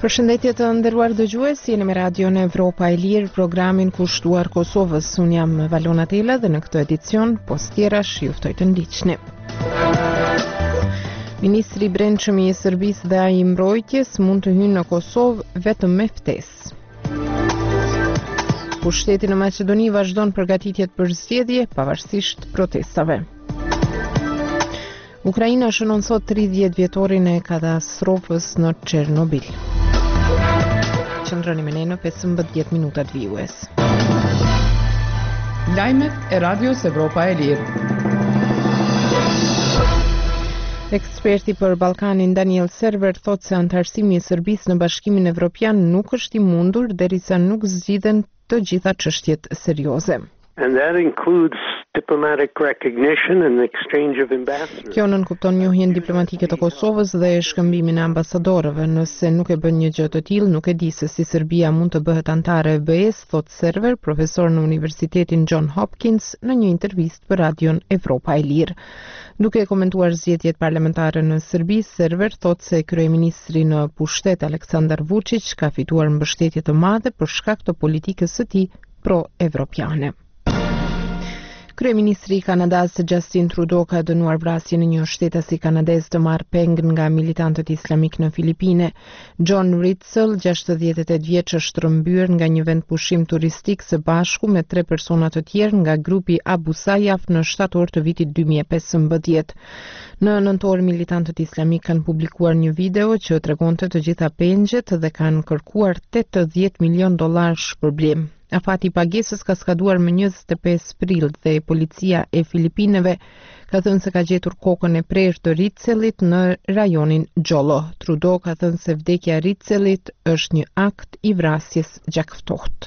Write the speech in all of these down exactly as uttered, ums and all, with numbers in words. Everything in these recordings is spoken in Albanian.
Përshëndetje të nderuar dëgjues, jeni me Radion Evropa e Lirë, programin kushtuar Kosovës. Unë jam Valona Tela dhe në këtë edicion, postjerash, ju ftoj të ndiqni. Ministri i Brendshëm i Serbisë dhe ai i Mbrojtjes mund të hyjnë në Kosovë vetëm me ftesë. Pushteti në Maqedoni vazhdon përgatitjet për zgjedhje pavarësisht protestave. Ukraina shënon sot tridhjetë vjetorin e katastrofës në Chernobyl. Qëndroni me ne në pesëmbëdhjetë minutat vijues. Lajmet e Radios Evropa e Lirë. Eksperti për Ballkanin Daniel Server thotë se antarësimi i Serbisë në Bashkimin Evropian nuk është i mundur derisa nuk zgjidhen të gjitha çështjet serioze. And that includes diplomatic recognition and the exchange of ambassadors. Kjo nënkupton njohjen diplomatike të Kosovës dhe shkëmbimin e ambasadorëve. Nëse nuk e bën një gjë të tillë, nuk e di se si Serbia mund të bëhet antare e B E-s, thot Server, profesor në Universitetin John Hopkins, në një intervistë për Radion Evropa e Lirë. Duke komentuar zgjedhjet parlamentare në Serbi, Server thot se kryeministri në pushtet Aleksandar Vučić ka fituar mbështetje të madhe për shkak të politikës së tij pro-evropiane. Kryeministri i Kanadas Justin Trudeau ka dënuar vrasjen e një shtetasi kanadez të marrë peng nga militantët islamik në Filipine. John Ritzel, gjashtëdhjetë e tetë vjeç, është rrëmbyer nga një vend pushim turistik së bashku me tre persona të tjerë nga grupi Abu Sayyaf në shtator të vitit dy mijë e pesëmbëdhjetë. Në nëntor, militantët islamik kanë publikuar një video që tregonte të gjitha pengjet dhe kanë kërkuar tetëdhjetë milion dollar shpërblim. Afati i pagesës ka skaduar më njëzet e pesë prill dhe policia e Filipineve ka thënë se ka gjetur kokën e prerë të Ritzelit në rajonin Jolo. Trudeau ka thënë se vdekja e Ritzelit është një akt i vrasjes gjakftohtë.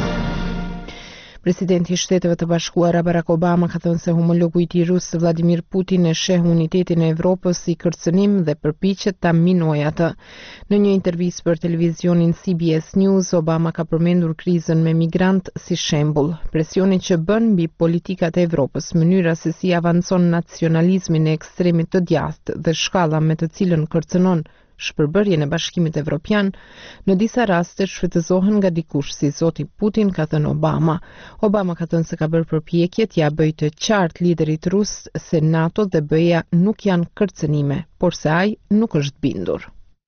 Presidenti i Shteteve të Bashkuara Barack Obama ka thënë se homologu i tij rus Vladimir Putin e sheh unitetin e Evropës si kërcënim dhe përpiqet ta minojë atë. Në një intervistë për televizionin C B S News, Obama ka përmendur krizën me migrant si shembull. Presioni që bën mbi politikat e Evropës, mënyra se si avancon nacionalizmi në ekstremit të djathtë dhe shkalla me të cilën kërcënon shpërbërjen e Bashkimit Evropian, në disa raste shfrytëzohen nga dikush si zoti Putin, ka thënë Obama. Obama ka thënë se ka bërë përpjekje t'ia bëjë të qartë liderit rus se NATO dhe B E-ja nuk janë kërcënime, por se ai nuk është bindur.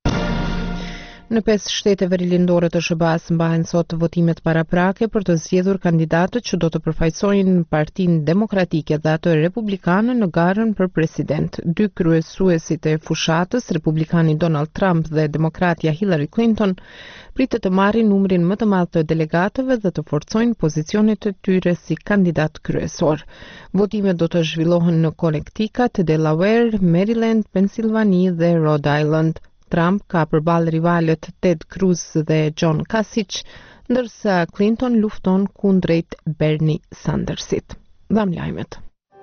Në pesë shtete verilindore të S B A-s mbahen sot votimet paraprake për të zgjedhur kandidatët që do të përfaqësojnë Partinë Demokratike dhe atë Republikane në garën për president. Dy kryesuesit e fushatës, Republikani Donald Trump dhe Demokratja Hillary Clinton, pritet të marrin numrin më të madh të delegatëve dhe të forcojnë pozicionet e tyre si kandidat kryesor. Votimet do të zhvillohen në Connecticut, Delaware, Maryland, Pennsylvania dhe Rhode Island. Trump ka përballë rivalët Ted Cruz dhe John Kasich, ndërsa Clinton lufton kundrejt Bernie Sandersit. Dham lajmet.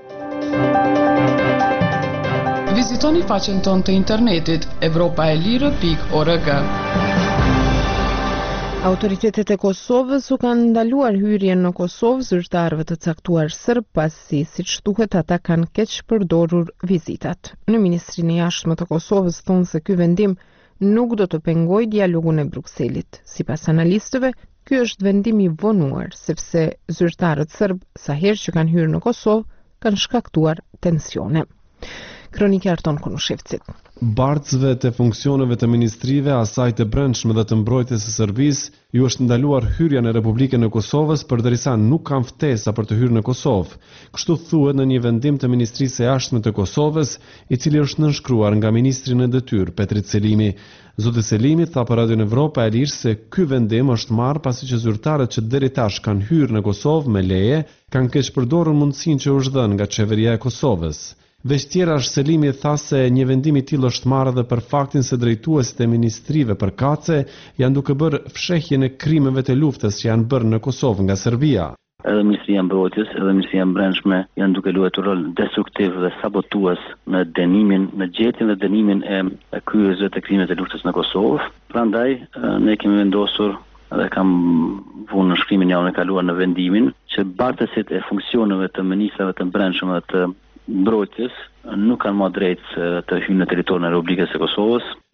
Vizitoni faqen tonë të internetit evropaelire pikë org. Autoritetet e Kosovës u kanë ndaluar hyrjen në Kosovë zyrtarëve të caktuar serb pasi, siç thuhet, ata kanë keq përdorur vizitat. Në Ministrinë e Jashtme të Kosovës thonë se ky vendim nuk do të pengojë dialogun e Brukselit. Sipas analistëve, ky është vendim i vonuar, sepse zyrtarët serb sa herë që kanë hyrë në Kosovë kanë shkaktuar tensione. Kronika Arton Konushevcit. Bardhësve të funksioneve të ministrive, asaj të brendshme dhe të mbrojtjes së Serbisë, ju është ndaluar hyrja në Republikën e Kosovës përderisa nuk kanë ftesa për të hyrë në Kosovë. Kështu thuhet në një vendim të Ministrisë së Jashtme të Kosovës, i cili është nënshkruar nga ministri në detyrë Petrit Selimi. Zoti Selimi tha për Radion Evropa e Lirë se ky vendim është marrë pasi që zyrtarët që deri tash kanë hyrë në Kosovë me leje kanë keq përdorur mundësinë që u është dhënë nga qeveria e Kosovës. Veç tjera është Selimi tha se një vendim i tillë është marrë edhe për faktin se drejtuesit e ministrive përkatëse janë duke bërë fshehjen e krimeve të luftës që janë bërë në Kosovë nga Serbia. Edhe Ministria e Mbrojtjes, edhe Ministria e Brendshme janë duke luajtur rol destruktiv dhe sabotues në dënimin, në gjetjen dhe dënimin e, e kryesve të krimeve të luftës në Kosovë. Prandaj ne kemi vendosur dhe kam vunë në shkrimin javën e kaluar në vendimin që bartësit e funksioneve të ministrave të brendshme dhe të mbrojtjes nuk kanë më drejt të hyjnë në territorin e Republikës së Kosovës.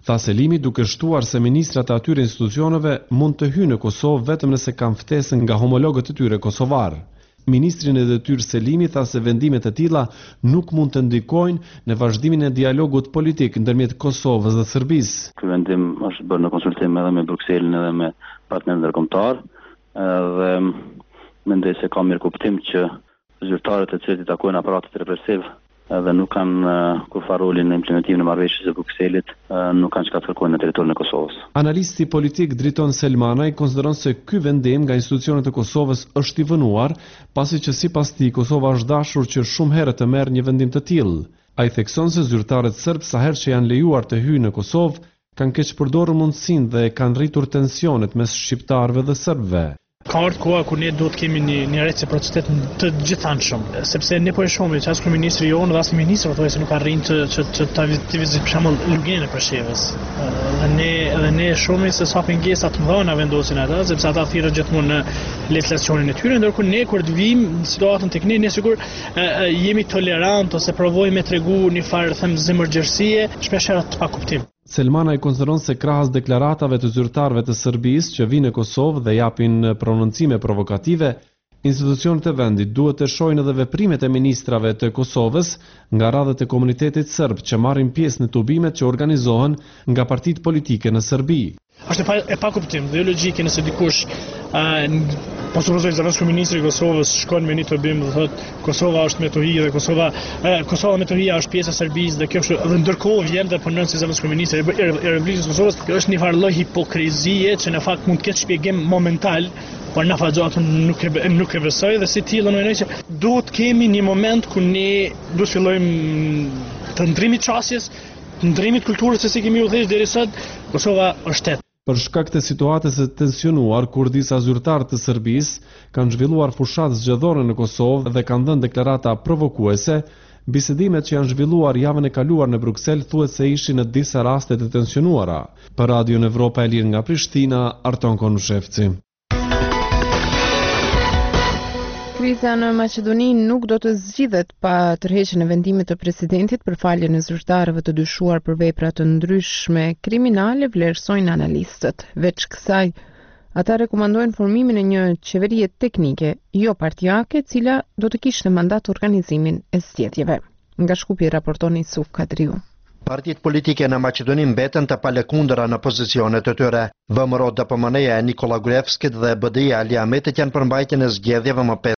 Tha Selimi duke shtuar se ministrat e atyre institucioneve mund të hyjnë në Kosovë vetëm nëse kanë ftesën nga homologët e tyre kosovar. Ministri në detyrë Selimi tha se vendimet e tilla nuk mund të ndikojnë në vazhdimin e dialogut politik ndërmjet Kosovës dhe Serbisë. Ky vendim është bërë në konsultim edhe me Brukselin edhe me partnerët ndërkombëtar, dhe mendoj se ka mirë kuptim që zyrtarët e cilët i takojnë aparatit represiv edhe nuk kanë kurfar rolin në implementimin e marrëveshjes së Brukselit, nuk kanë çka të kërkojnë në territorin e Kosovës. Analisti politik Driton Selmanaj konsideron se ky vendim nga institucionet e Kosovës është i vënuar, pasi që sipas tij Kosova është dashur që shumë herë të merr një vendim të tillë. Ai thekson se zyrtarët serb sa herë që janë lejuar të hyjnë në Kosovë, kanë keq përdorur mundësinë dhe kanë rritur tensionet mes shqiptarëve dhe serbëve. Ka ardhur koha kur ne duhet kemi një, një reciprocitet të gjithanshëm, sepse ne po e shohim që as kryeministri jonë dhe as ministri thonë se nuk arrin të që të ta vizitojë për shembull luginën e Preshevës. Dhe ne edhe ne shohim se sa pengesa të mëdha vendosin ata, sepse ata thirrën gjithmonë në legislacionin e tyre, ndërkohë ne kur të vim në situatën tek ne, ne sigur jemi tolerant ose provojmë të tregu një farë them zemërgjërsie, shpesh herë të pakuptim. Selmana i konsideron se krahas deklaratave të zyrtarëve të Serbisë që vinë në Kosovë dhe japin prononcime provokative, institucionet e vendit duhet të shohin edhe veprimet e ministrave të Kosovës nga radhët e komunitetit serb që marrin pjesë në tubimet që organizohen nga partitë politike në Serbi. Është e pa, e pa kuptim dhe logjike nëse dikush po supozoj se zëvendësku ministri i Kosovës shkon me një tubim dhe thotë Kosova është me tohi dhe Kosova e, Kosova me tohi është pjesë e Serbisë dhe kjo është edhe ndërkohë vjen dhe punon si zëvendësku ministri i Republikës Kosovës. Kjo është një farë lloj hipokrizie që në fakt mund të ketë shpjegim momental, por në fakt nuk e nuk e besoj dhe si tillë mendoj që duhet kemi një moment ku ne duhet fillojmë të ndrimit çështjes, të ndrimit kulturës se si kemi udhëheq deri sot. Kosova është shtet. Për shkak të situatës së tensionuar, kur disa zyrtarë të Serbisë kanë zhvilluar fushat zgjedhore në Kosovë dhe kanë dhënë deklarata provokuese, bisedimet që janë zhvilluar javën e kaluar në Bruksel thuhet se ishin në disa raste të tensionuara. Për Radion Evropa e Lirë nga Prishtina, Arton Konushevci. Kriza në Maqedoni nuk do të zgjidhet pa tërheqjen e vendimit të presidentit për faljen e zyrtarëve të dyshuar për vepra të ndryshme kriminale, vlerësojnë analistët. Veç kësaj, ata rekomandojnë formimin e një qeverie teknike, jo partijake, e cila do të kishte mandat organizimin e zgjedhjeve. Nga Shkupi raporton Isuf Kadriu. Partitë politike në Maqedoni mbeten të palekundëra në pozicionet të tyre. V M R O D P M N-ja e Nikola Gruevskit dhe B D I-ja Ali Ahmetit janë për mbajtjen e zgjedhjeve më